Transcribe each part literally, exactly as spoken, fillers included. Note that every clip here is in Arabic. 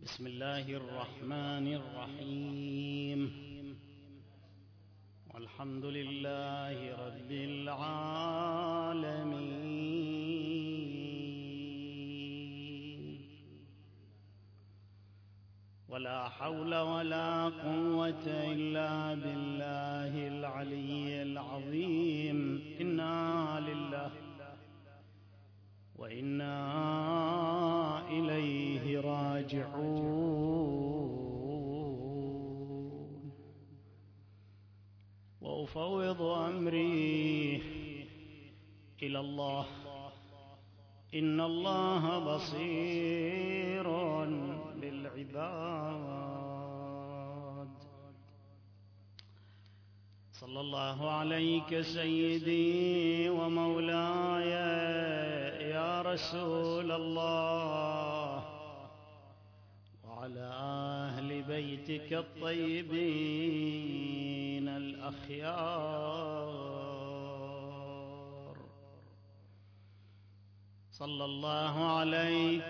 بسم الله الرحمن الرحيم. والحمد لله رب العالمين، ولا حول ولا قوة إلا بالله العلي العظيم. إنا لله وإنا إليه راجعون. وأفوض أمري إلى الله، إن الله بصير بالعباد. صلى الله عليك سيدي ومولاي يا رسول الله، وعلى أهل بيتك الطيبين الأخيار. صلى الله عليك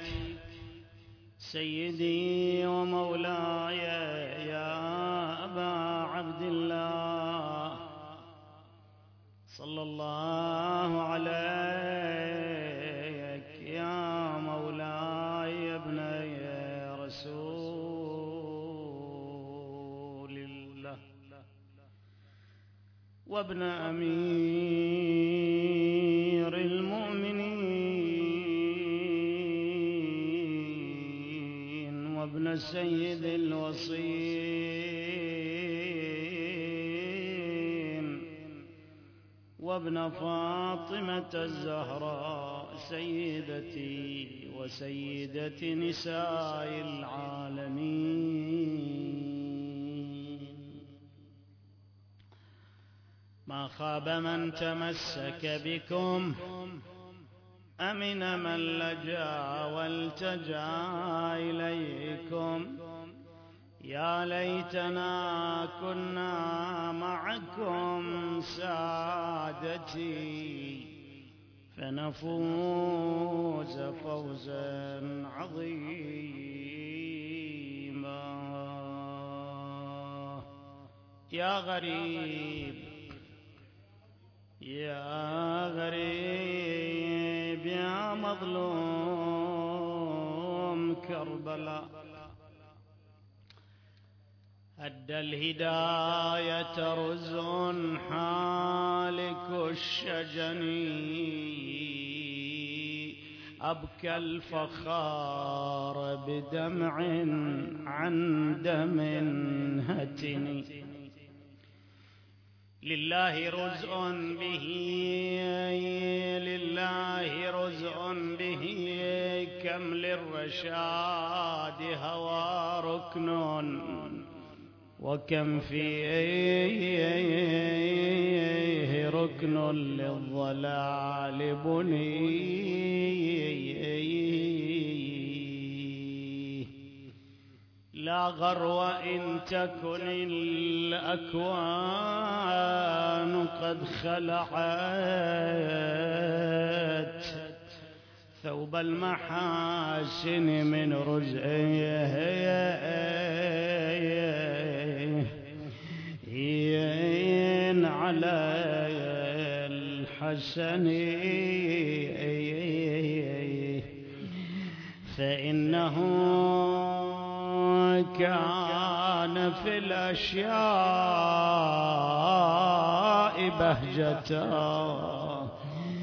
سيدي ومولاي يا أبا عبد الله، صلى الله عليك يا مولاي ابن رسول الله وابن أمير المؤمنين وابن سيد الوصيين وابن فاطمة الزهراء سيدتي وسيدة نساء العالمين. ما خاب من تمسك بكم، أمن من لجأ والتجأ إليكم. يا ليتنا كنا معكم سادتي، فنفوز فوزا عظيما. يا غريب يا غريب يا مظلوم كربلاء، أدى الهداية رزء حالك الشجن. أبكى الفخار بدمع عن دم هتني. لله رزء به لله رزء به كم للرشاد هوى ركن، وكم فيه ركن للضلال بني. لا غرو إن تكن الأكوان قد خلعت ثوب المحاسن من رزئه على الحسن، فإنه كان في الأشياء بهجته،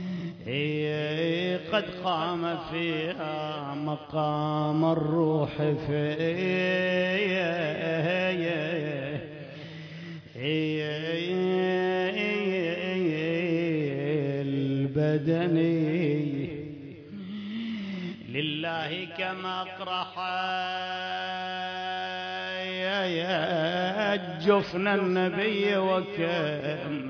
قد قام فيها مقام الروح فيه البدني. لله كما اقرح جفن النبي، وكم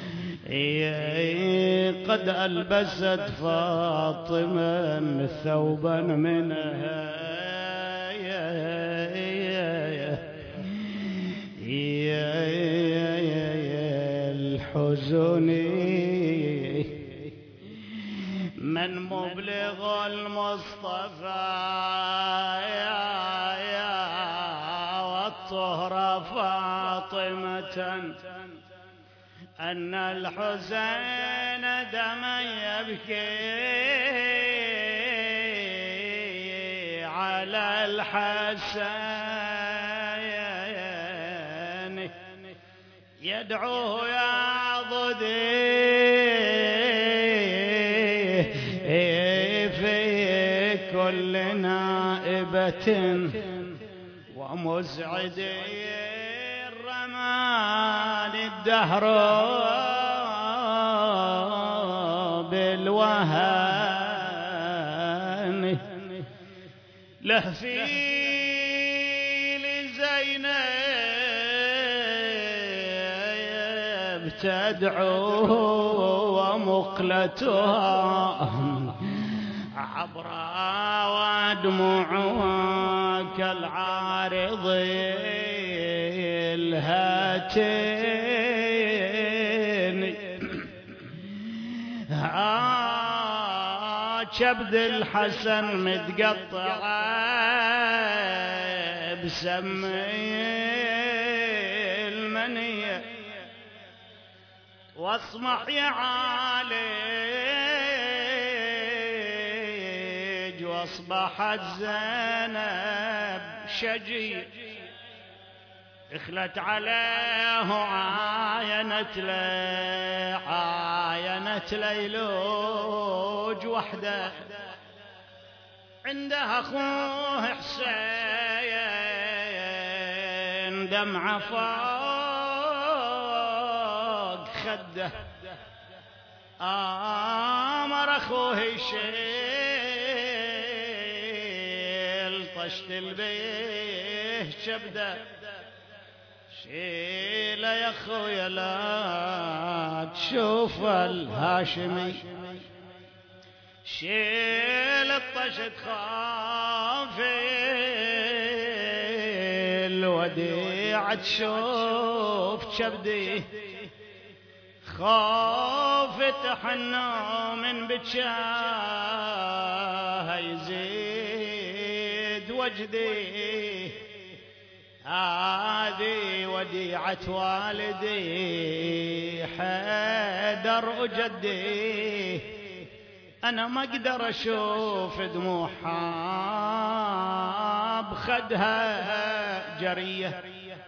قد ألبست فاطمة ثوبا منها الحزن. من مبلغ المصطفى يا أن الحسين دما يبكي على الحسين يدعوه يا ضدي في كل نائبة ومزعدي الرمان الدهر بالوهن لهفي لزينب تدعو ومقلتها عبرا ودموعها كالعارض الهاتين آه كبد الحسن متقطع بسمي المنية واصمح يا عالج واصبحت زينب شجي اخلت عليه عاينت له عاينت ليلوج وحده عنده اخوه حسين دمعه فوق خده امر اخوه يشيل طشت البيه شبده شيل يا خويا لا تشوف الهاشمي شيل الطشت خافي الوديعة تشوف شبدي خاف تحنى من بجاه يزيد وجدي هذه وديعة والدي حيدر وجدي أنا ما أقدر أشوف دموعها بخدها جرية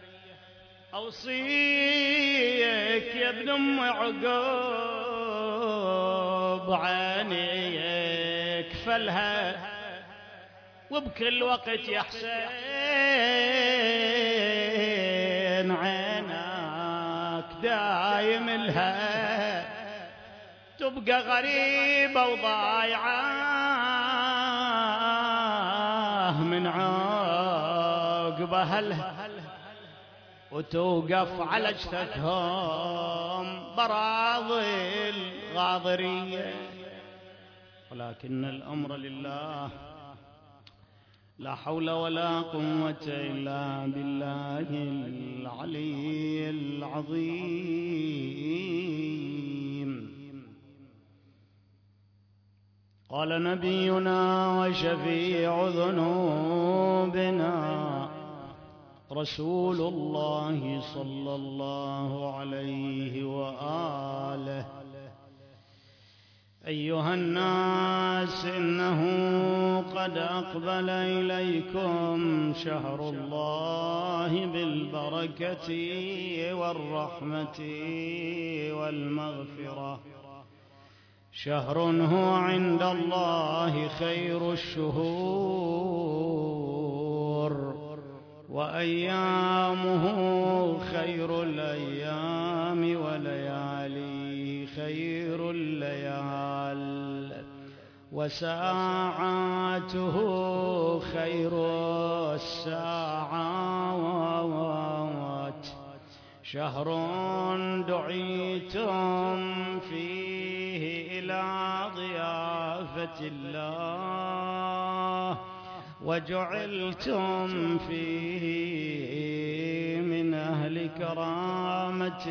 أوصيك يا ابن أم عقوب عينيك فلها وبكل وقت يا حسين عينك دايم لها تبقى غريبة وضايعة من عقب أهلها وتوقف على جثتهم براضي الغاضرية ولكن الأمر لله لا حول ولا قوة إلا بالله العلي العظيم. قال نبينا وشفيع ذنوبنا رسول الله صلى الله عليه وآله: أيها الناس إنه قد أقبل إليكم شهر الله بالبركة والرحمة والمغفرة، شهر هو عند الله خير الشهور وأيامه خير الأيام وليالي خير الليال وساعاته خير الساعات، شهر دعيتم فيه إلى ضيافة الله وجعلتم فيه من أهل كرامة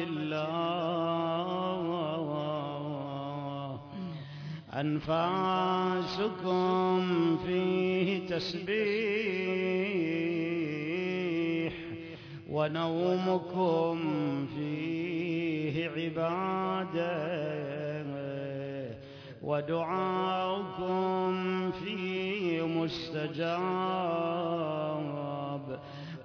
الله، أنفاسكم فيه تسبيح ونومكم فيه عبادة ودعاؤكم فيه مستجاب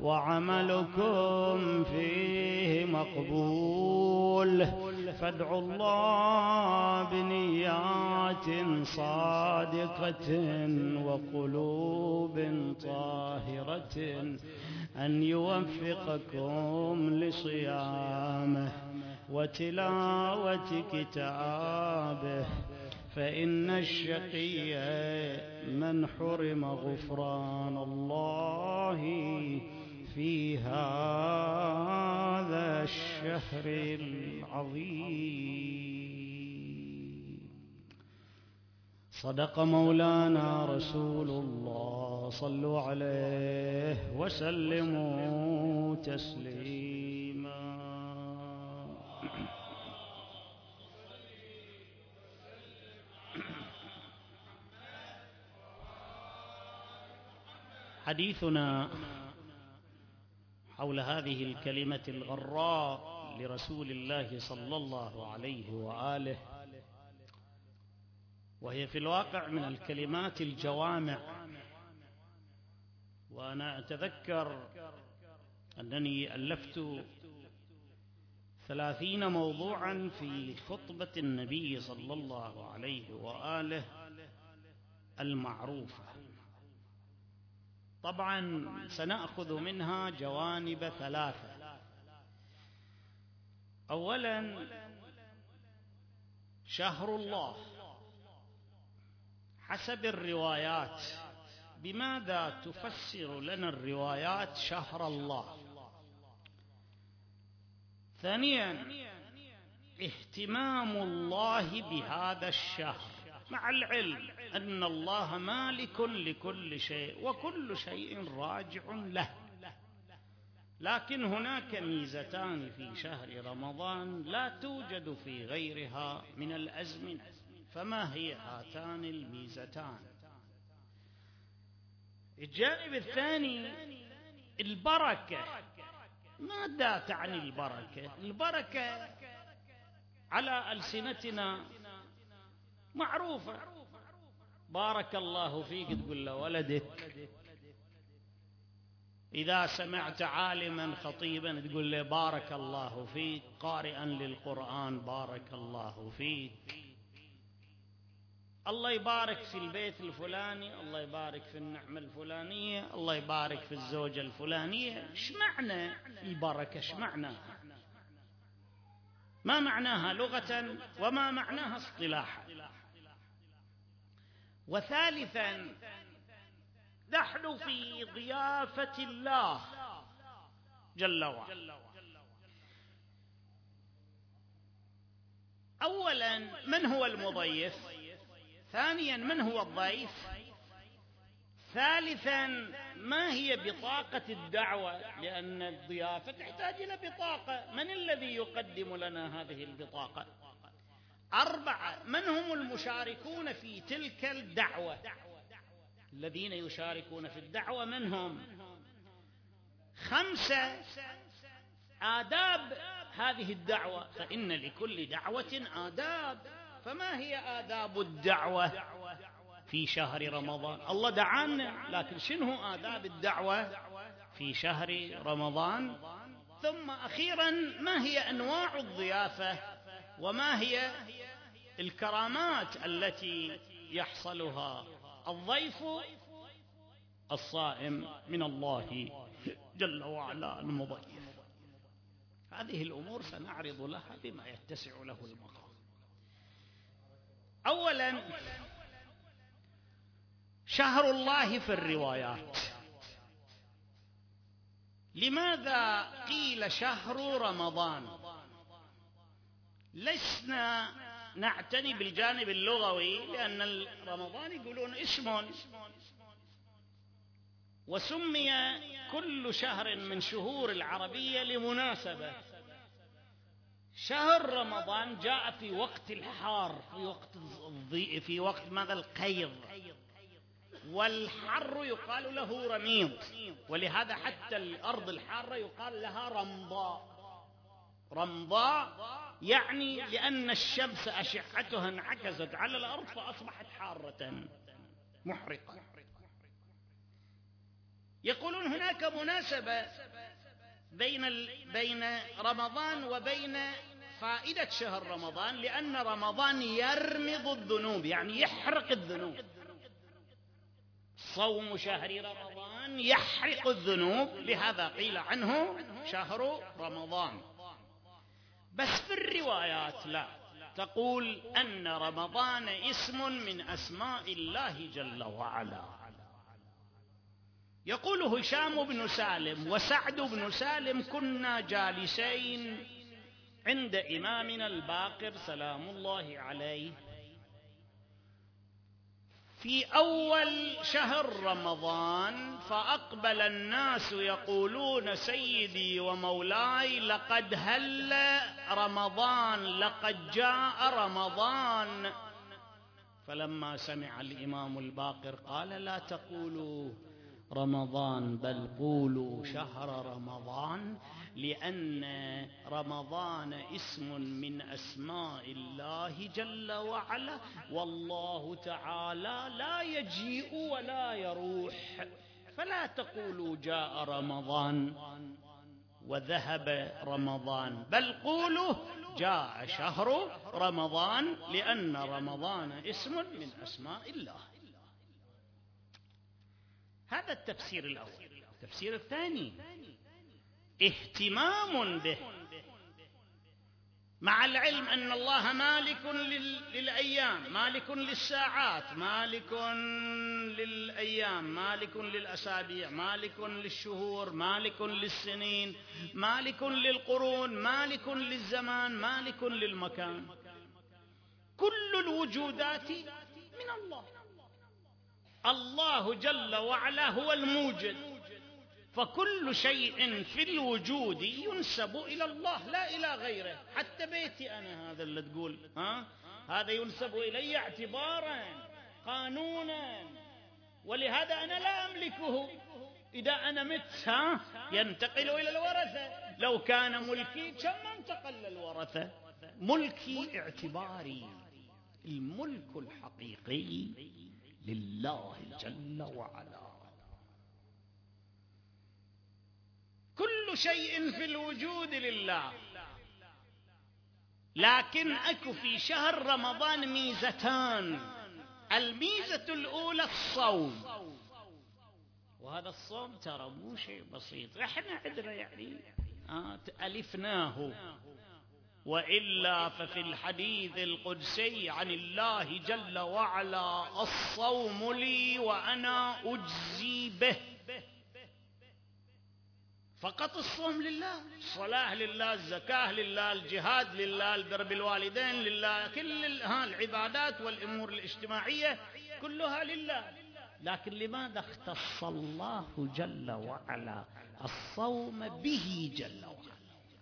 وعملكم فيه مقبول، فادعوا الله بنيات صادقة وقلوب طاهرة أن يوفقكم لصيامه وتلاوة كتابه، فإن الشقي من حرم غفران الله في هذا الشهر العظيم. صدق مولانا رسول الله، صلوا عليه وسلموا تسليما. حديثنا حول هذه الكلمة الغراء لرسول الله صلى الله عليه وآله، وهي في الواقع من الكلمات الجوامع. وأنا أتذكر أنني ألفت ثلاثين موضوعا في خطبة النبي صلى الله عليه وآله المعروفة. طبعا سنأخذ منها جوانب ثلاثة. أولا، شهر الله حسب الروايات، بماذا تفسر لنا الروايات شهر الله؟ ثانيا، اهتمام الله بهذا الشهر، مع العلم أن الله مالك لكل شيء وكل شيء راجع له، لكن هناك ميزتان في شهر رمضان لا توجد في غيرها من الأزمنة، فما هي هاتان الميزتان؟ الجانب الثاني البركة. ماذا تعني البركة؟ البركة على ألسنتنا معروفة، بارك الله فيك تقول له ولدك، إذا سمعت عالما خطيبا تقول له بارك الله فيك، قارئا للقرآن بارك الله فيك، الله يبارك في البيت الفلاني، الله يبارك في النعمة الفلانية، الله يبارك في الزوجة الفلانية. ايش معنى البركة؟ ايش معناها؟ ما معناها لغة وما معناها اصطلاحا؟ وثالثا، نحن في ضيافة الله جل وعلا. أولا، من هو المضيف؟ ثانيا، من هو الضيف؟ ثالثا، ما هي بطاقة الدعوة؟ لأن الضيافة تحتاج إلى بطاقة، من الذي يقدم لنا هذه البطاقة؟ أربعة، من هم المشاركون في تلك الدعوة؟ الذين يشاركون في الدعوة من هم؟ خمسة، آداب هذه الدعوة، فإن لكل دعوة آداب، فما هي آداب الدعوة في شهر رمضان؟ الله دعانا، لكن شنو آداب الدعوة في شهر رمضان؟ ثم أخيرا، ما هي أنواع الضيافة وما هي الكرامات التي يحصلها الضيف الصائم من الله جل وعلا المضيف؟ هذه الأمور سنعرض لها بما يتسع له المقام. أولا، شهر الله في الروايات. لماذا قيل شهر رمضان؟ لسنا نعتني بالجانب اللغوي، لأن رمضان يقولون اسم، وسمي كل شهر من شهور العربية لمناسبة. شهر رمضان جاء في وقت الحار، في وقت الضيء، في وقت ماذا؟ القيض. والحر يقال له رميض، ولهذا حتى الأرض الحارة يقال لها رمضاء. رمضاء يعني لأن الشمس أشعتها انعكست على الأرض فأصبحت حارة محرقة. يقولون هناك مناسبة بين بين رمضان وبين فائدة شهر رمضان، لأن رمضان يرمض الذنوب، يعني يحرق الذنوب. صوم شهر رمضان يحرق الذنوب، لهذا قيل عنه شهر رمضان. بس في الروايات لا، تقول أن رمضان اسم من أسماء الله جل وعلا. يقول هشام بن سالم وسعد بن سالم: كنا جالسين عند إمامنا الباقر سلام الله عليه في أول شهر رمضان، فأقبل الناس يقولون: سيدي ومولاي لقد هل رمضان، لقد جاء رمضان. فلما سمع الإمام الباقر قال: لا تقولوا رمضان بل قولوا شهر رمضان، لأن رمضان اسم من أسماء الله جل وعلا، والله تعالى لا يجيء ولا يروح، فلا تقولوا جاء رمضان وذهب رمضان، بل قولوا جاء شهر رمضان، لأن رمضان اسم من أسماء الله. هذا التفسير الأول. التفسير الثاني: اهتمام به، مع العلم أن الله مالك للأيام، مالك للساعات، مالك للأيام، مالك للأسابيع، مالك للشهور، مالك للسنين، مالك للقرون، مالك للزمان، مالك للمكان. كل الوجودات من الله. الله جل وعلا هو الموجد، فكل شيء في الوجود ينسب إلى الله لا إلى غيره. حتى بيتي أنا هذا اللي تقول ها هذا ينسب إلي اعتبارا قانونا، ولهذا أنا لا أملكه. إذا أنا مت ها ينتقل إلى الورثة، لو كان ملكي كم انتقل للورثة. ملكي اعتباري، الملك الحقيقي لله جل وعلا. كل شيء في الوجود لله، لكن أكو في شهر رمضان ميزتان. الميزة الأولى الصوم، وهذا الصوم ترى مو شيء بسيط، احنا عندنا يعني آه ألفناه، وإلا ففي الحديث القدسي عن الله جل وعلا: الصوم لي وأنا أجزي به. فقط الصوم لله، الصلاة لله، الزكاة لله، الجهاد لله، البر بالوالدين لله، كل العبادات والأمور الاجتماعية كلها لله. لكن لماذا اختص الله جل وعلا الصوم به جل وعلا؟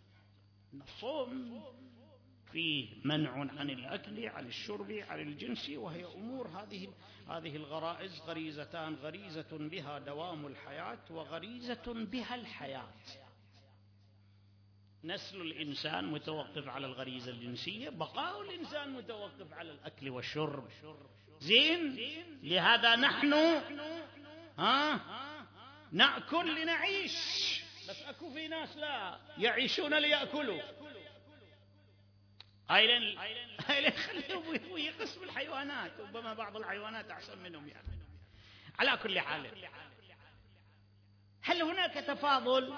الصوم فيه منع عن الأكل، عن الشرب، عن الجنس، وهي أمور هذه هذه الغرائز غريزتان: غريزة بها دوام الحياة، وغريزة بها الحياة. نسل الإنسان متوقف على الغريزة الجنسية، بقاء الإنسان متوقف على الأكل والشرب. زين، لهذا نحن ها نأكل لنعيش، بس أكو في ناس لا يعيشون ليأكلوا. هاي هاي خليهم يقسموا الحيوانات، ربما بعض الحيوانات أحسن منهم يعني. على كل حال، هل هناك تفاضل؟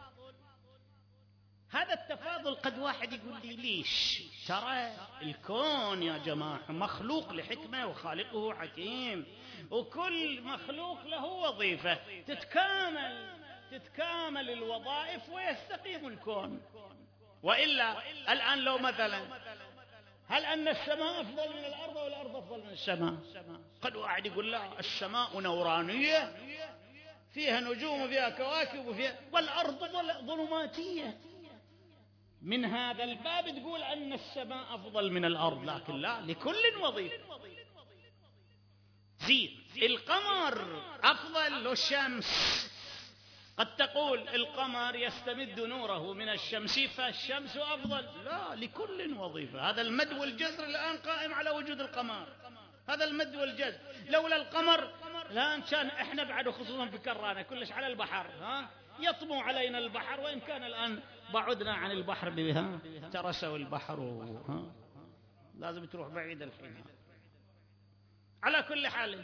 هذا التفاضل قد واحد يقول لي ليش؟ ترى الكون يا جماعة مخلوق لحكمة، وخالقه حكيم، وكل مخلوق له وظيفة، تتكامل تتكامل الوظائف ويستقيم الكون. وإلا الآن لو مثلا هل أن السماء أفضل من الأرض والأرض أفضل من السماء؟ قد واحد يقول لا، السماء نورانية فيها نجوم وفيها كواكب وفيها، والأرض ظلماتية. من هذا الباب تقول أن السماء أفضل من الأرض، لكن لا، لكل وظيفة. زين. القمر أفضل لو الشمس؟ قد تقول القمر يستمد نوره من الشمس فالشمس أفضل. لا، لكل وظيفة. هذا المد والجزر الآن قائم على وجود القمر، هذا المد والجزر. لولا القمر الآن كان إحنا بعد خصوصا في كرانا كلش على البحر، ها يطمو علينا البحر، وإن كان الآن بعدنا عن البحر بها ترسوا البحر، ها لازم تروح بعيد الحين. على كل حال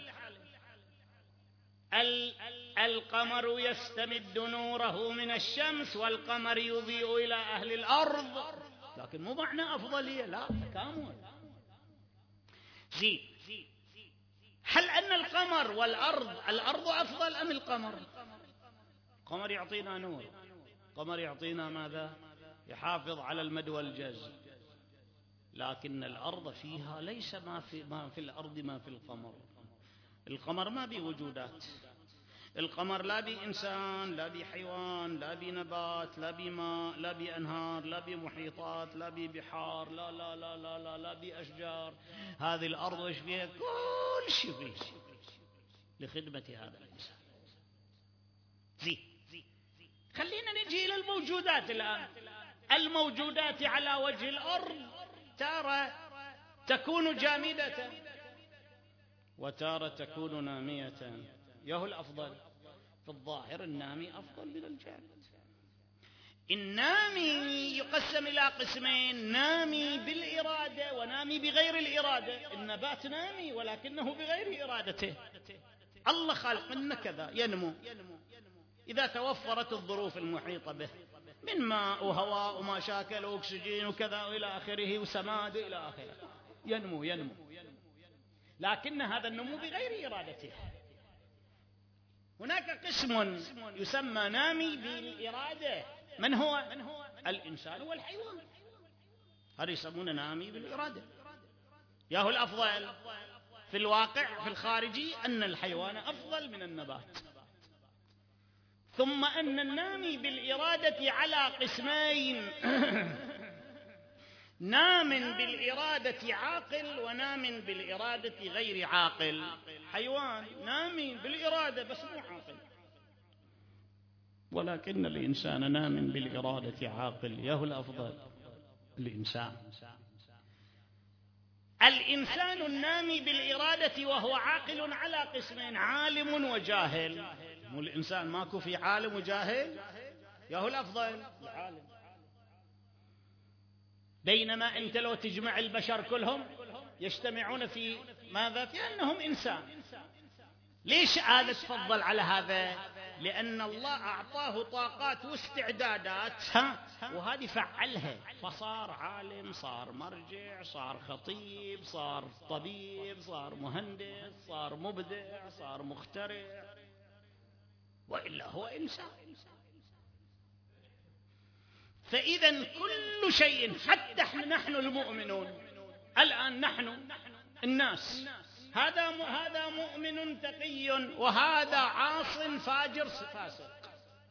القمر يستمد نوره من الشمس والقمر يضيء إلى أهل الأرض، لكن مو معنى أفضلية، لا، تكامل. زين. هل أن القمر والأرض الأرض أفضل أم القمر؟ القمر يعطينا نور، القمر يعطينا ماذا؟ يحافظ على المد والجزر، لكن الأرض فيها ليس ما في, ما في الأرض ما في القمر. القمر ما بي وجودات، القمر لا بي إنسان، لا بي حيوان، لا بي نبات، لا بي ماء، لا بي أنهار، لا بي محيطات، لا بي بحار، لا لا لا لا لا, لا بي أشجار. هذه الأرض وش فيها؟ كل شيء فيه لخدمة هذا الإنسان. زي خلينا نجي إلى الموجودات الآن. الموجودات على وجه الأرض تارة تكون جامدة وتارة تكون نامية. يهو الأفضل؟ في الظاهر النامي أفضل من الجامد. النامي يقسم إلى قسمين: نامي بالإرادة ونامي بغير الإرادة. النبات نامي ولكنه بغير إرادته، الله خالق منه كذا ينمو إذا توفرت الظروف المحيطة به من ماء وهواء وما شاكل وأكسجين وكذا وإلى آخره وسماد إلى آخره، ينمو ينمو لكن هذا النمو بغير إرادته. هناك قسم يسمى نامي بالإرادة، من هو؟ الإنسان والحيوان، هذا يسمونه نامي بالإرادة. ياهو الأفضل في الواقع في الخارجي أن الحيوان أفضل من النبات. ثم أن النامي بالإرادة على قسمين: نام بالإرادة عاقل ونام بالإرادة غير عاقل. حيوان نامي بالإرادة بس مو عاقل، ولكن الإنسان نام بالإرادة عاقل. يهو الأفضل الإنسان. الإنسان النامي بالإرادة وهو عاقل على قسمين: عالم وجاهل. مو الإنسان ماكو في عالم وجاهل؟ يهو الأفضل العالم. بينما أنت لو تجمع البشر كلهم يجتمعون في ماذا؟ في أنهم إنسان. ليش هذا تفضل على هذا؟ لأن الله أعطاه طاقات واستعدادات وهذه فعلها، فصار عالم، صار مرجع، صار خطيب، صار طبيب، صار مهندس، صار مبدع، صار مخترع، وإلا هو إنسان. فإذا كل شيء، حتى نحن المؤمنون الآن، نحن الناس، هذا هذا مؤمن تقي وهذا عاص فاجر فاسق.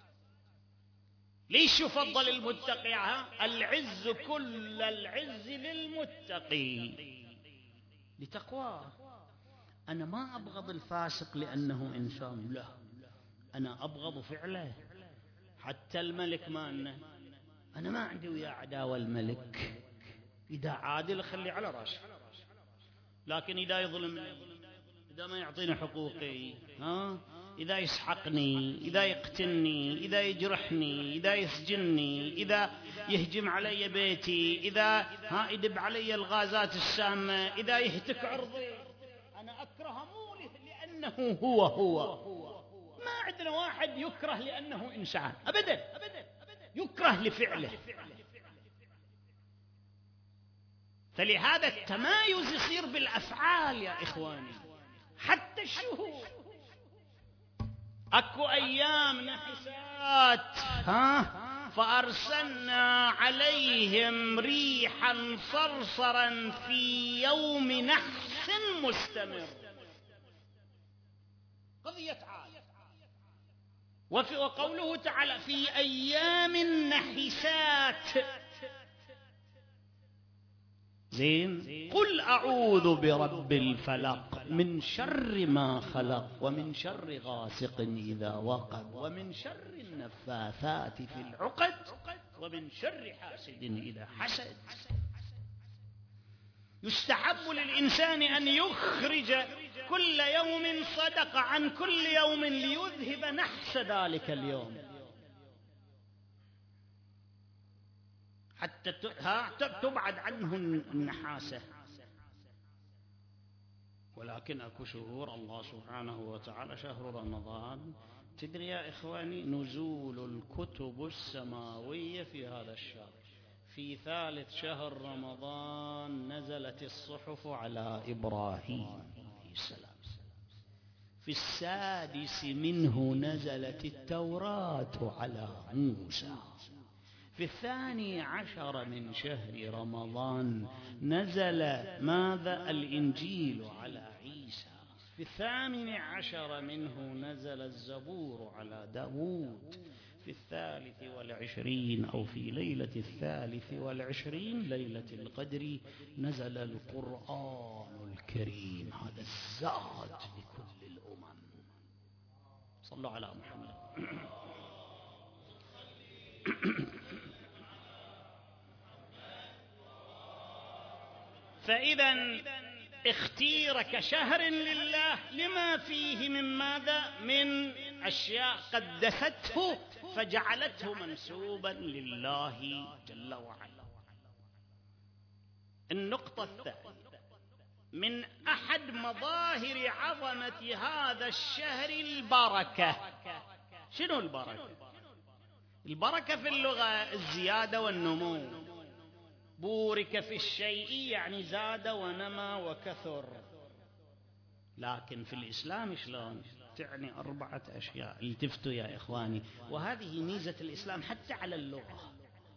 ليش يفضل المتقي؟ العز كل العز للمتقي لتقواه. أنا ما أبغض الفاسق لأنه إنسان، لا، أنا أبغض فعله. حتى الملك مالنا أنا ما عندي وياه عداوة. الملك إذا عادل خلي على راسه، لكن إذا يظلمني، إذا ما يعطيني حقوقي، ها إذا يسحقني، إذا يقتلني، إذا يجرحني، إذا يسجنني، إذا يهجم علي بيتي، إذا ها يدب علي الغازات السامة، إذا يهتك عرضي، أنا أكره مو لأنه هو هو. ما عندنا واحد يكره لأنه إنسان أبدا، يكره لفعله. فلهذا التمايز يصير بالأفعال يا إخواني. حتى الشهور، أكو أيام نحسات، ها فأرسلنا عليهم ريحا صرصرا في يوم نحس مستمر، قضية عاد. وقوله تعالى في أيام نحسات، زين. قل أعوذ برب الفلق من شر ما خلق ومن شر غاسق إذا وقب ومن شر النفاثات في العقد ومن شر حاسد إذا حسد. يستحب للإنسان أن يخرج كل يوم صدقة عن كل يوم ليذهب نحس ذلك اليوم، حتى تبعد عنه النحاسة. ولكن أكو شهور الله سبحانه وتعالى شهر رمضان، تدري يا إخواني نزول الكتب السماوية في هذا الشهر. في ثالث شهر رمضان نزلت الصحف على إبراهيم عليه السلام، في السادس منه نزلت التوراة على موسى، في الثاني عشر من شهر رمضان نزل ماذا؟ الإنجيل على عيسى، في الثامن عشر منه نزل الزبور على داود، في الثالث والعشرين أو في ليلة الثالث والعشرين ليلة القدر نزل القرآن الكريم. هذا الزاد لكل الأمم. صلوا على محمد. فإذا اختير كشهر لله لما فيه من ماذا؟ من أشياء قدسته فجعلته منسوبا لله جل وعلا. النقطة الثانية من أحد مظاهر عظمة هذا الشهر البركة. شنو البركة؟ البركة في اللغة الزيادة والنمو. بورك في الشيء يعني زاد ونمى وكثر، لكن في الإسلام شلون؟ تعني أربعة أشياء. التفتوا يا إخواني، وهذه ميزة الإسلام حتى على اللغة.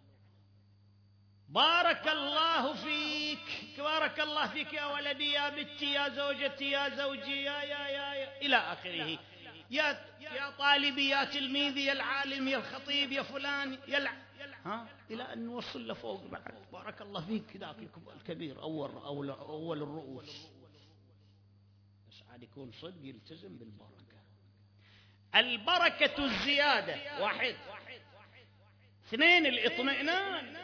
بارك الله فيك، بارك الله فيك يا ولدي، يا بنتي، يا زوجتي، يا زوجي، يا يا يا, يا إلى آخره. يا يا طالبي، يا تلميذي، يا العالم، يا الخطيب، يا فلان، يا الع... ها إلى أن نوصل لفوق بعد. بارك الله فيك ذاك الكبير أول أول أول الرؤوس، بس عاد يكون صدق يلتزم بالبركة. البركة الزيادة واحد. اثنين الإطمئنان.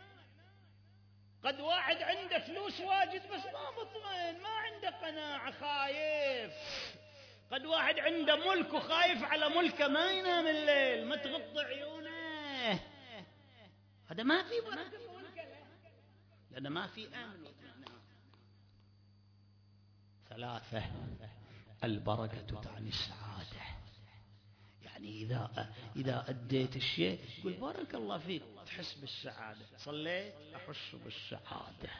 قد واحد عنده فلوس واجد بس ما مطمئن، ما عنده قناعة، خايف. قد واحد عنده ملك وخايف على ملكه، ما ينام الليل، ما تغطي عيونه. هذا ما في بركة في ملكه، لأن ما في أمن واطمئنان. ثلاثة البركة تعني السعادة. يعني إذا إذا أديت الشيء قل بارك الله فيك، تحس بالسعادة. صليت أحس بالسعادة،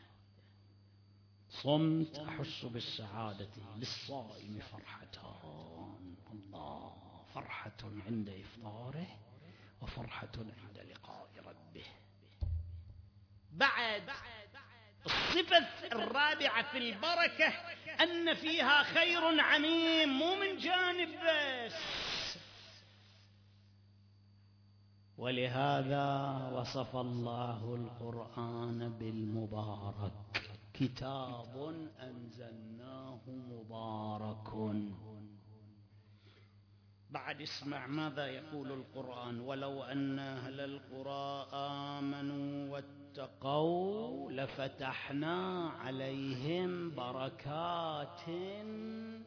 صمت أحس بالسعادة. للصائم فرحتان، الله، فرحة عند إفطاره وفرحة عند لقاء ربه. بعد الصفة الرابعة في البركة أن فيها خير عميم، مو من جانب بس. ولهذا وصف الله القرآن بالمبارك، كتاب أنزلناه مبارك. بعد اسمع ماذا يقول القرآن: ولو أن أهل القرى آمنوا واتقوا لفتحنا عليهم بركات من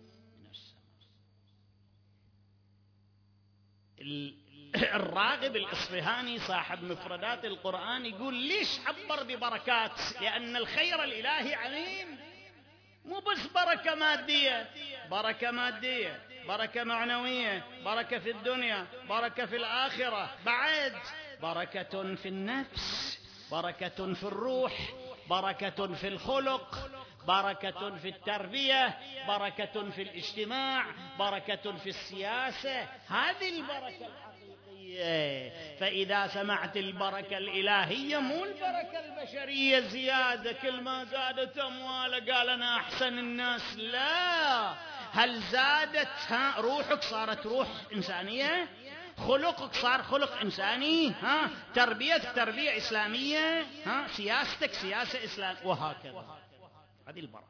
السماء. الراغب الإصفهاني صاحب مفردات القرآن يقول ليش عبر ببركات؟ لأن الخير الإلهي عميم، مو بس بركة مادية، بركة مادية، بركة معنوية، بركة في الدنيا، بركة في الآخرة، بعد بركة في النفس، بركة في الروح، بركة في الخلق، بركة في التربية، بركة في الاجتماع، بركة في السياسة. هذه البركة الحقيقية. فإذا سمعت البركة الإلهية مو البركة البشرية زيادة، كل ما زادت أمواله قال أنا أحسن الناس، لا. هل زادت روحك صارت روح إنسانية؟ خلقك صار خلق إنساني، ها تربيتك تربية إسلامية، ها سياستك سياسة إسلامية، وهكذا. هذه البركة.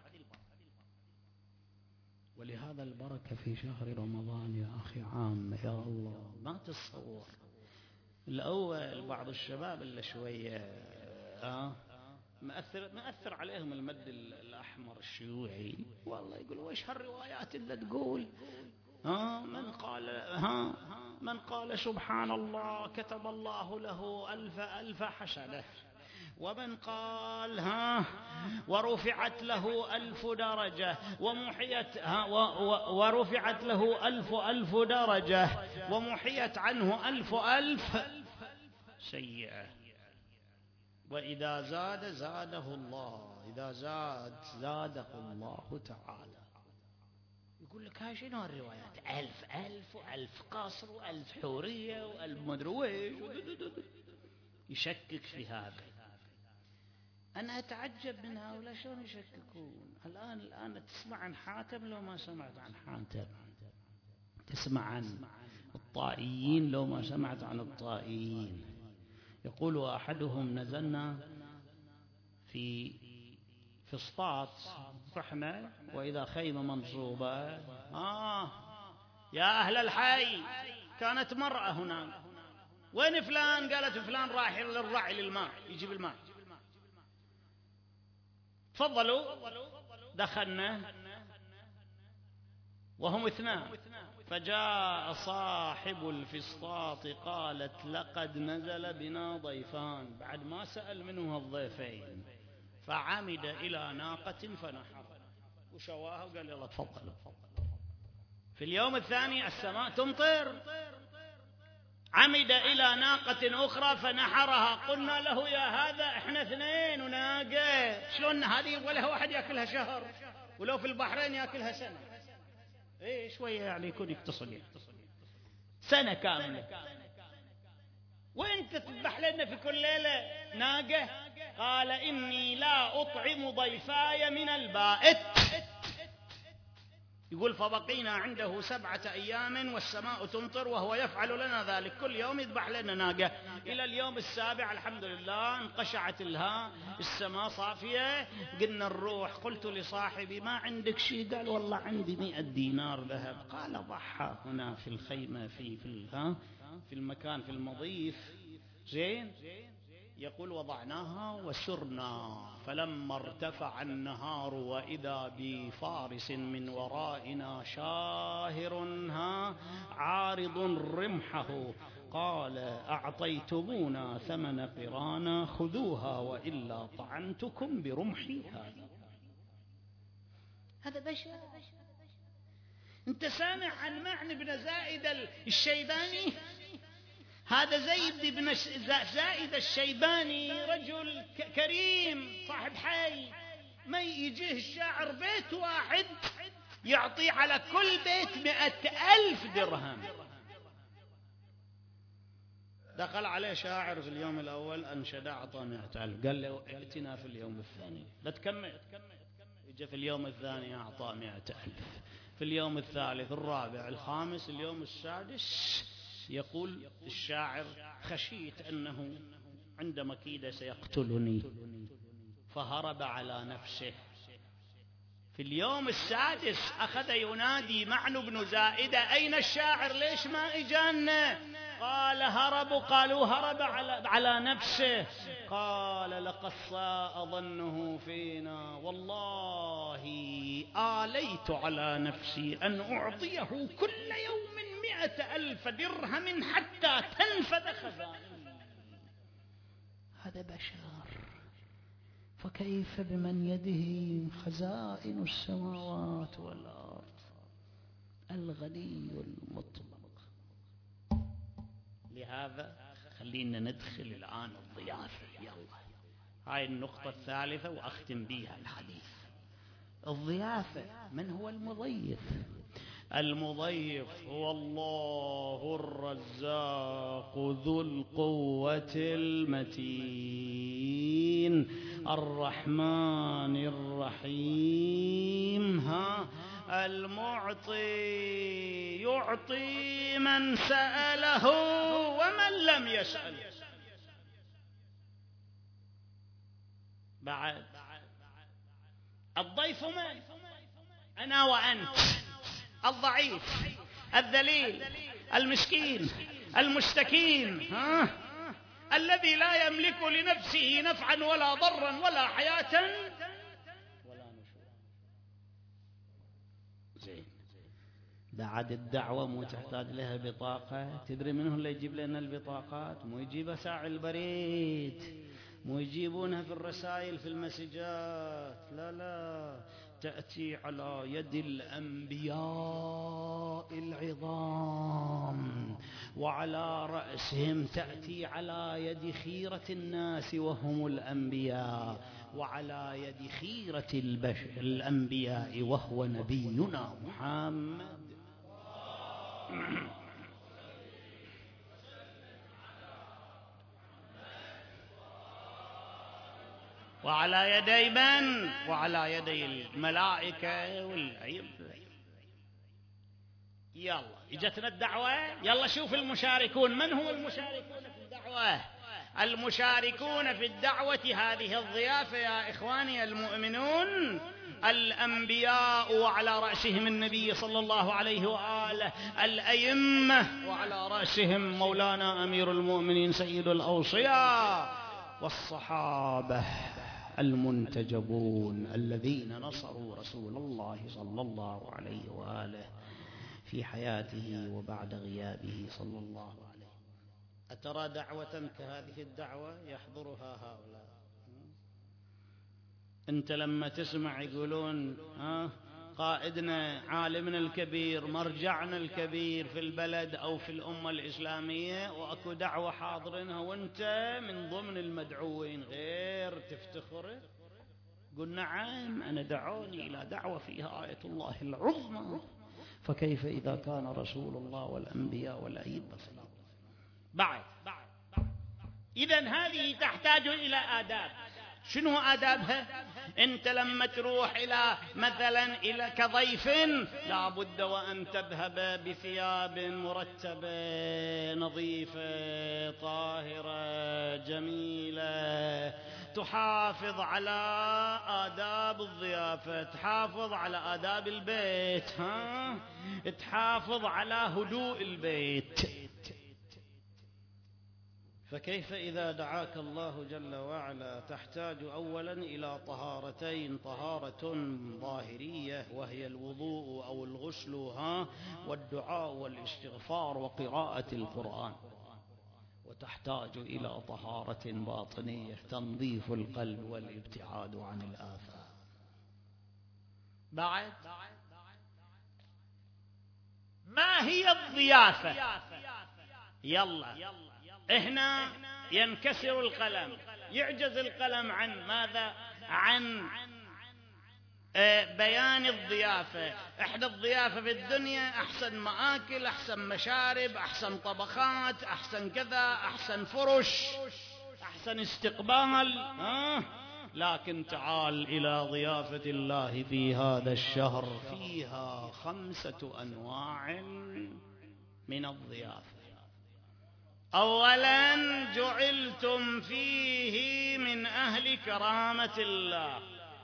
ولهذا البركة في شهر رمضان يا أخي عامة، يا الله ما تتصور. الأول بعض الشباب اللي شوية ها مأثر مأثر عليهم المد الأحمر الشيوعي، والله يقولوا وش هالروايات اللي تقول ها من قال ها من قال سبحان الله كتب الله له ألف ألف حسنة، ومن قال ها ورفعت له ألف درجة ومحيت ها ورفعت له ألف ألف درجة ومحيت عنه ألف ألف سيئة، وإذا زاد زاده الله، إذا زاد زاده الله تعالى. يقول لك هاي شنو الروايات؟ ألف ألف وألف قصر وألف حورية وألف مدري ويش، يشكك في هذا. أنا أتعجب من هؤلاء شلون يشككون. الآن الآن تسمع عن حاتم لو ما سمعت عن حاتم، تسمع عن الطائيين لو ما سمعت عن الطائيين. يقول أحدهم نزلنا في فسطاط رحنا وإذا خيمة منصوبة، آه يا أهل الحي، كانت مرأة هناك، وين فلان؟ قالت فلان راح للرعي للماء يجيب الماء. تفضلوا. دخلنا وهم اثنان، فجاء صاحب الفسطاط قالت لقد نزل بنا ضيفان، بعد ما سأل منه الضيفين، فعمد إلى ناقة فنحر وشواها وقال يلا تفضلوا. في اليوم الثاني السماء تمطر، عمد إلى ناقة أخرى فنحرها. قلنا له يا هذا احنا اثنين وناقة، شلون هذه ولا واحد يأكلها شهر، ولو في البحرين يأكلها سنة. ايه شوية يعني يكون يقتصد سنة كاملة، وانت تذبح لنا في كل ليلة ناقة. قال إني لا أطعم ضيفاي من البائت. يقول فبقينا عنده سبعة أيام والسماء تمطر وهو يفعل لنا ذلك، كل يوم يذبح لنا ناقة. إلى اليوم السابع الحمد لله انقشعت لها السماء صافية، قلنا نروح. قلت لصاحبي ما عندك شيء؟ قال والله عندي مئة دينار ذهب. قال ضحى هنا في الخيمة في في, في المكان في المضيف زين. يقول وضعناها وسرنا، فلما ارتفع النهار وإذا بفارس من ورائنا شاهر ها عارض رمحه، قال أعطيتمونا ثمن قرانا خذوها وإلا طعنتكم برمحي هذا. هذا بشر. انت سامع عن معن بن زائد الشيباني؟ هذا زيد بن زائد الشيباني رجل كريم صاحب حي، ما يجيه الشاعر بيت واحد يعطي على كل بيت مئة ألف درهم. دخل عليه شاعر في اليوم الأول أنشد أعطى مئة ألف، قال له ائتنا في اليوم الثاني، لا تكمل. يجي في اليوم الثاني أعطى مئة ألف، في اليوم الثالث الرابع الخامس اليوم السادس. يقول الشاعر خشيت أنه عند مكيدة سيقتلني فهرب على نفسه. في اليوم السادس أخذ ينادي معن بن زائدة أين الشاعر؟ ليش ما إجانا؟ قال هربوا. قالوا هرب على, على نفسه. قال لقد ساء ظنه فينا، والله آليت على نفسي أن أعطيه كل يوم مئة ألف درهم حتى تنفذ خزائني. هذا بشر، فكيف بمن يده خزائن السماوات والأرض، الغني المطلق. لهذا خلينا ندخل الآن الضيافة. يلا هاي النقطة الثالثة وأختم بها الحديث. الضيافة. من هو المضيف؟ المضيف هو الله الرزاق ذو القوة المتين الرحمن الرحيم ها المعطي يعطي من سأله ومن لم يسأل. بعد الضيف من؟ أنا وأنت، الضعيف الذليل المسكين المستكين، ها؟ الذي لا يملك لنفسه نفعا ولا ضرا ولا حياة ولا نشورا. زين، بعد الدعوة مو تحتاج لها بطاقة. تدري منه اللي يجيب لنا البطاقات؟ مو يجيبها ساعي البريد، مو يجيبونها في الرسائل في المسجات، لا لا، تأتي على يد الأنبياء العظام، وعلى رأسهم تأتي على يد خيرة الناس وهم الأنبياء، وعلى يد خيرة البشر الأنبياء وهو نبينا محمد. وعلى يدي من؟ وعلى يدي الملائكة والأئمة. يلا اجتنا الدعوة، يلا شوف المشاركون. من هم المشاركون في الدعوة؟ المشاركون في الدعوة هذه الضيافة يا إخواني المؤمنون الأنبياء وعلى رأسهم النبي صلى الله عليه وآله، الأئمة وعلى رأسهم مولانا أمير المؤمنين سيد الأوصياء، والصحابة المنتجبون الذين نصروا رسول الله صلى الله عليه وآله في حياته وبعد غيابه صلى الله عليه. أترى دعوة كهذه الدعوة يحضرها هؤلاء؟ أنت لما تسمع يقولون ها قائدنا عالمنا الكبير مرجعنا الكبير في البلد أو في الأمة الإسلامية وأكو دعوة حاضرينها وأنت من ضمن المدعوين، غير تفتخر؟ قل نعم، أنا دعوني إلى دعوة فيها آية الله العظمى، فكيف إذا كان رسول الله والأنبياء والأئمة؟ بعد إذن هذه تحتاج إلى آداب. شنو آدابها؟ أنت لما تروح إلى مثلا إلى كضيف لا بد وأن تذهب بثياب مرتبة نظيفة طاهرة جميلة، تحافظ على آداب الضيافة، تحافظ على آداب البيت، ها؟ تحافظ على هدوء البيت. فكيف إذا دعاك الله جل وعلا؟ تحتاج أولا إلى طهارتين، طهارة ظاهرية وهي الوضوء أو الغسل، ها، والدعاء والاستغفار وقراءة القرآن، وتحتاج إلى طهارة باطنية تنظيف القلب والابتعاد عن الآفات. بعد ما هي الضيافة؟ يلا هنا ينكسر القلم، يعجز القلم عن ماذا؟ عن بيان الضيافة. احنا الضيافة في الدنيا احسن مآكل، احسن مشارب، احسن طبخات، احسن كذا، احسن فرش، احسن استقبال، ها؟ لكن تعال الى ضيافة الله في هذا الشهر، فيها خمسة انواع من الضيافة. أولا جعلتم فيه من أهل كرامة الله،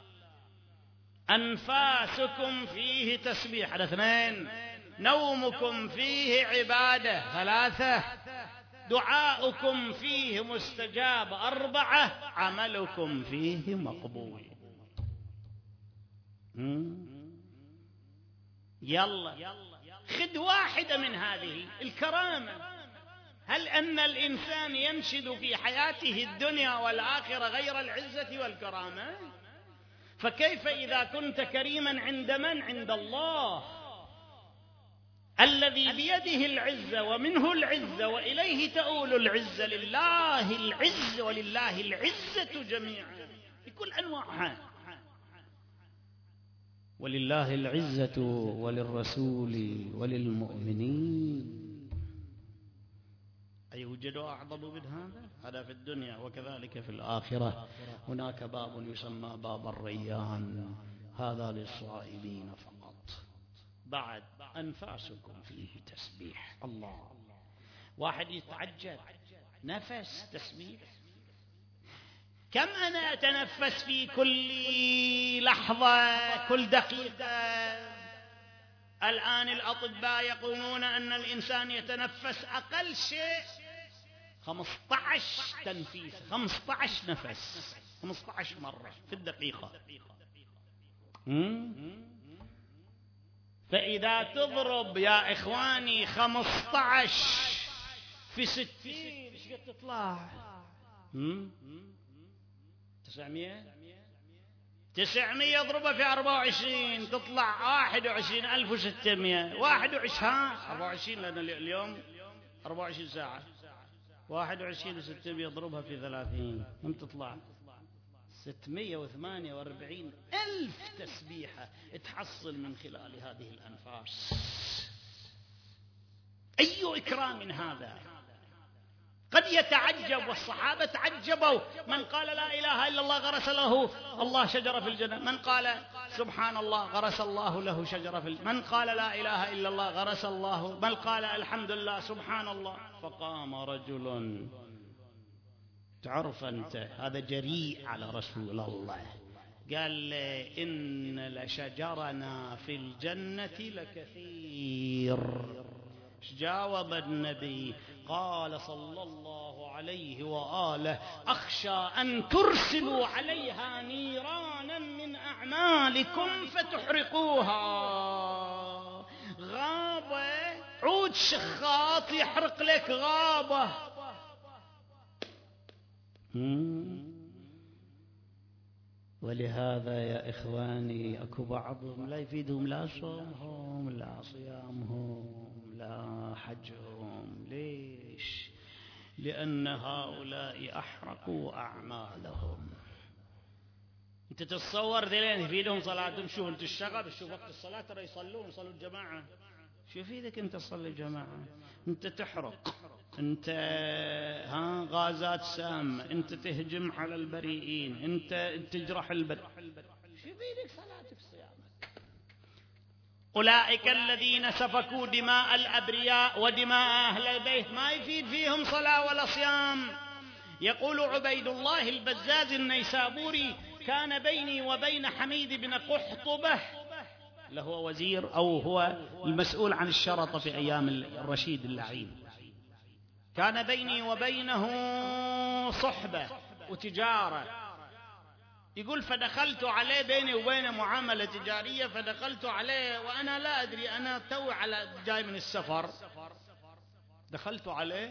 أنفاسكم فيه تسبيح، اثنين، نومكم فيه عبادة، ثلاثة، دعاؤكم فيه مستجاب، أربعة، عملكم فيه مقبول. يلا خذ واحدة من هذه الكرامة. هل أن الإنسان ينشد في حياته الدنيا والآخرة غير العزة والكرامة؟ فكيف إذا كنت كريما عند من؟ عند الله الذي بيده العزة ومنه العزة وإليه تؤول العزة. لله العزة ولله العزة جميعا بكل أنواعها، ولله العزة وللرسول وللمؤمنين. أيوجد أعظم من هذا؟ هذا في الدنيا، وكذلك في الآخرة. هناك باب يسمى باب الريان، هذا للصائمين فقط. بعد أنفاسكم فيه تسبيح. الله، واحد يتعجب، نفس تسبيح؟ كم أنا أتنفس في كل لحظة كل دقيقة؟ الآن الأطباء يقولون أن الإنسان يتنفس أقل شيء خمسة عشر تنفيس، خمسة عشر نفس، خمسة عشر مرة في الدقيقة. فإذا تضرب يا إخواني خمسة عشر في ستين ايش قد تطلع؟ تسعمية تسعمية اضربها في أربعة وعشرين تطلع واحد وعشرين ألف وستمية. واحد وعشرين ها أربعة وعشرين لأن اليوم أربعة وعشرين ساعة. واحد وعشرين وستمية اضربها في ثلاثين كم تطلع؟ ستمية وثمانية وأربعين ألف تسبيحة تحصل من خلال هذه الأنفاس. أي إكرام هذا! قد يتعجب، والصحابة تعجبوا، من قال لا إله إلا الله غرس له الله شجرة في الجنة، من قال سبحان الله غرس الله له شجرة في الجنة، من قال لا إله إلا الله غرس الله، من قال الحمد لله سبحان الله. فقام رجل، تعرف أنت هذا جريء على رسول الله، قال إن لشجرنا في الجنة لكثير. جاوب النبي قال صلى الله عليه وآله أخشى أن ترسلوا عليها نيرانا من أعمالكم فتحرقوها. غابة، عود شخاط يحرق لك غابة. ولهذا يا إخواني أكو بعضهم لا يفيدهم لا صومهم لا صيامهم لا حجهم. ليش؟ لأن هؤلاء أحرقوا أعمالهم. أنت تتصور ذلين يفيدهم صلاتهم؟ شوف أنت الشغب، شوف وقت الصلاة ترى يصلون يصلوا الجماعة، شو يفيدك أنت تصلي الجماعة؟ أنت تحرق، أنت ها غازات سامة، أنت تهجم على البريئين، أنت تجرح البر، شو يفيدك صلاتك صيامك؟ أولئك الذين سفكوا دماء الأبرياء ودماء أهل البيت ما يفيد فيهم صلاة ولا صيام. يقول عبيد الله البزاز النيسابوري كان بيني وبين حميد بن قحطبة، له وزير أو هو المسؤول عن الشرطة في أيام الرشيد اللعين، كان بيني وبينه صحبة وتجارة. يقول فدخلت عليه، بيني وبينه معاملة تجارية، فدخلت عليه وأنا لا أدري، أنا تو على جاي من السفر، دخلت عليه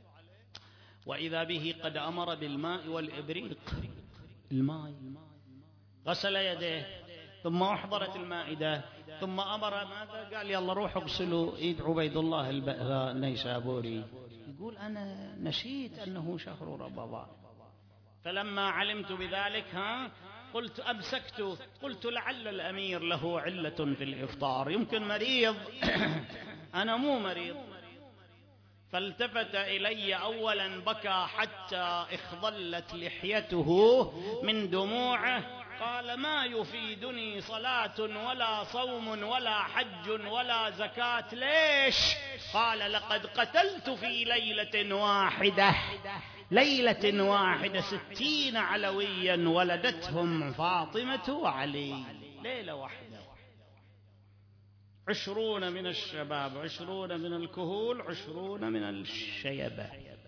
وإذا به قد أمر بالماء والإبريق. الماء غسل يديه ثم أحضرت المائدة ثم أمر ماذا؟ قال يلا روحوا اغسلوا ايد عبيد الله النيسابوري. يقول أنا نسيت أنه شهر رمضان، فلما علمت بذلك ها قلت أمسكت، قلت لعل الأمير له علة في الإفطار، يمكن مريض أنا مو مريض. فالتفت إلي أولا بكى حتى اخضلت لحيته من دموعه، قال ما يفيدني صلاة ولا صوم ولا حج ولا زكاة. ليش؟ قال لقد قتلت في ليلة واحدة ليلة واحدة ستين علويا ولدتهم فاطمة وعلي. ليلة واحدة عشرون من الشباب، عشرون من الكهول، عشرون من الشيبة.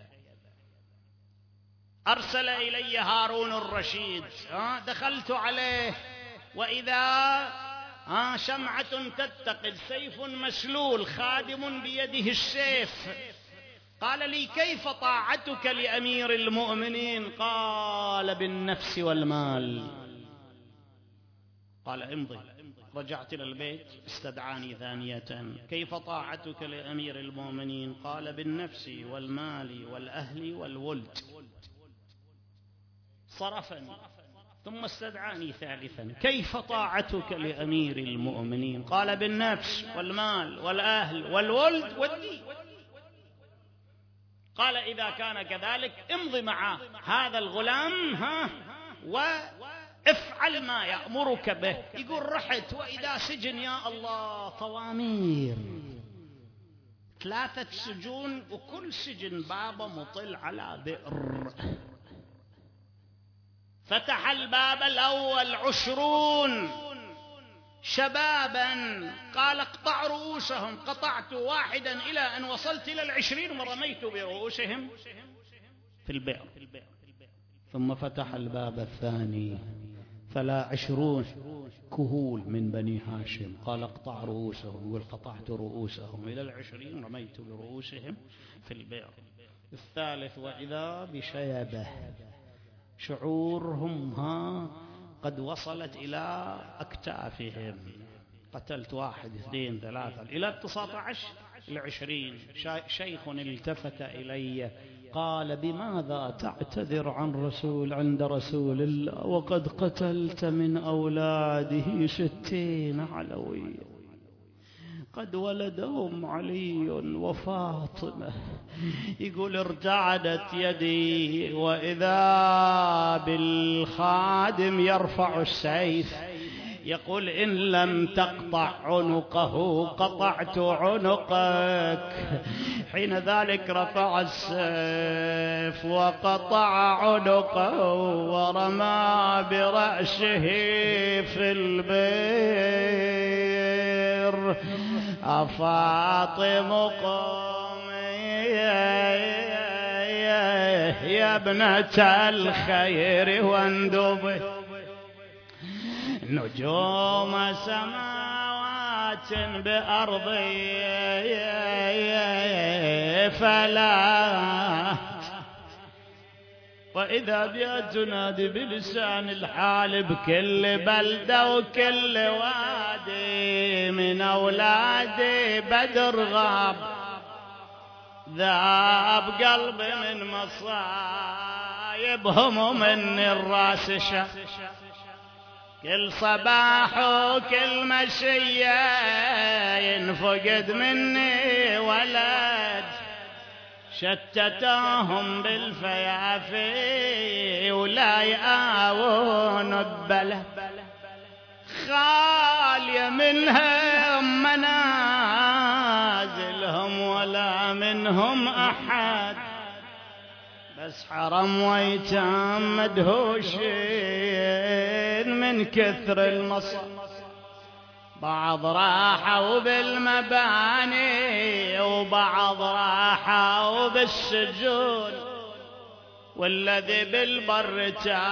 أرسل إلي هارون الرشيد، دخلت عليه وإذا شمعة تتقد، سيف مسلول، خادم بيده السيف. قال لي كيف طاعتك لأمير المؤمنين؟ قال بالنفس والمال. قال امضي. رجعت إلى البيت، استدعاني ثانية، كيف طاعتك لأمير المؤمنين؟ قال بالنفس والمال والأهل والولد. صرفني ثم استدعاني ثالثا، كيف طاعتك لأمير المؤمنين؟ قال بالنفس والمال والأهل والولد والدين. قال إذا كان كذلك امضي مع هذا الغلام ها افعل ما يأمرك به. يقول رحت وإذا سجن يا الله طوامير، ثلاثة سجون وكل سجن بابه مطل على بئر. فتح الباب الأول عشرون شبابا، قال اقطع رؤوسهم، قطعت واحدا إلى أن وصلت إلى العشرين ورميت برؤوسهم في البئر. ثم فتح الباب الثاني فلا عشرون كهول من بني هاشم، قال اقطع رؤوسهم، وقطعت رؤوسهم إلى العشرين رميت برؤوسهم في البئر. الثالث وإذا بشيبة، شعورهم ها قد وصلت إلى أكتافهم، قتلت واحد اثنين ثلاثة إلى تسعة عشر العشرين. شيخ التفت إلي قال بماذا تعتذر عن رسول عند رسول الله وقد قتلت من أولاده ستين علوي، قد ولدهم علي وفاطمة. يقول ارتعدت يدي وإذا بالخادم يرفع السيف، يقول إن لم تقطع عنقه قطعت عنقك. حين ذلك رفع السيف وقطع عنقه ورمى برأسه في البئر. أفاطم قومي يا ابنة الخير واندبي، نجوم سماوات بأرضي فلا، وإذا بها تنادي بلسان الحال بكل بلدة وكل وادي، من أولادي بدر غاب ذاب قلبي من مصايبهم ومن الراس شا، كل صباح وكل مشية ينفقد مني ولد، شتتهم بالفيافي ولا يآون ببلد، خالية منهم منازلهم ولا منهم أحد، بس حرم ويتام مدهوشين من كثر المصائب. بعض راحوا بالمباني وبعض راحوا بالسجون، والذي بالبر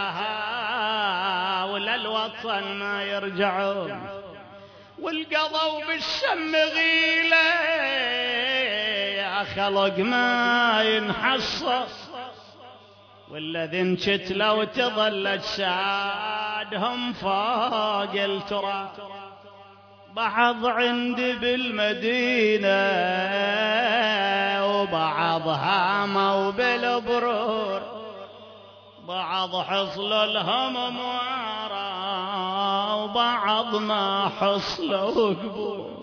تاها وللوطن ما يرجعون، والقضوا بالشم غيلة يا خلق ما ينحصص، والذي انشت لو تظل تساعدهم فوق التراب. بعض عندي بالمدينة وبعض هاموا بالبرور، بعض حصل لهم موارى وبعض ما حصلوا قبور.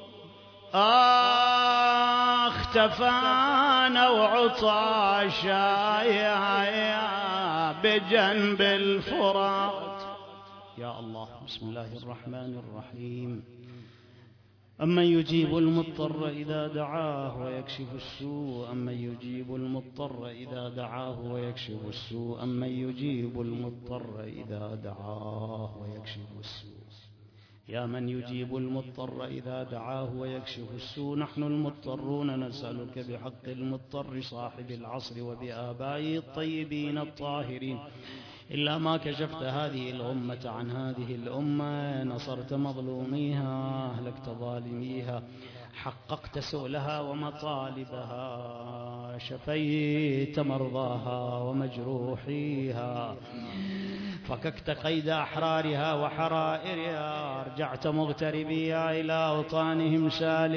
آخ تفانا وعطاشا يا بجنب الفرات. يا الله. بسم الله الرحمن الرحيم. أمن يجيب المضطر إذا دعاه ويكشف السوء، أمن يجيب المضطر إذا دعاه ويكشف السوء، أمن يجيب المضطر إذا دعاه ويكشف السوء. يا من يجيب المضطر إذا دعاه ويكشف السوء، نحن المضطرون نسألك بحق المضطر صاحب العصر وبآبائه الطيبين الطاهرين، إلا ما كشفت هذه الأمة عن هذه الأمة، نصرت مظلوميها، أهلكت ظالميها، حققت سؤلها ومطالبها، شفيت مرضاها ومجروحيها، فككت قيد أحرارها وحرائرها، رجعت مغتربيها إلى أوطانهم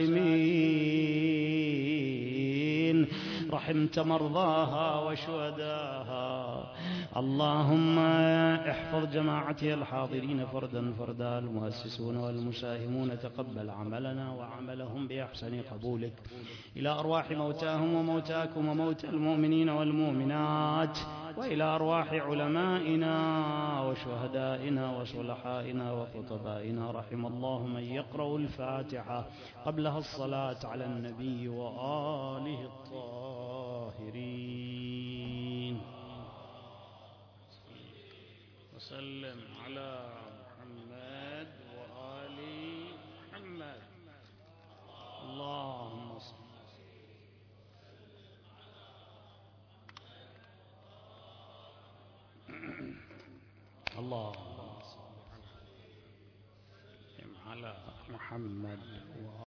سالمين، رحمت مرضاها وشهداها. اللهم احفظ جماعتي الحاضرين فردا فردا، المؤسسون والمساهمون، تقبل عملنا وعملهم بأحسن قبولك، إلى أرواح موتاهم وموتاكم وموتى المؤمنين والمؤمنات وإلى أرواح علمائنا وشهدائنا وصلحائنا وخطبائنا. رحم الله من يقرأ الفاتحة قبلها الصلاة على النبي وآله الطاهرين. وسلم على محمد وآل محمد. اللهم صل. اللهم صل على محمد.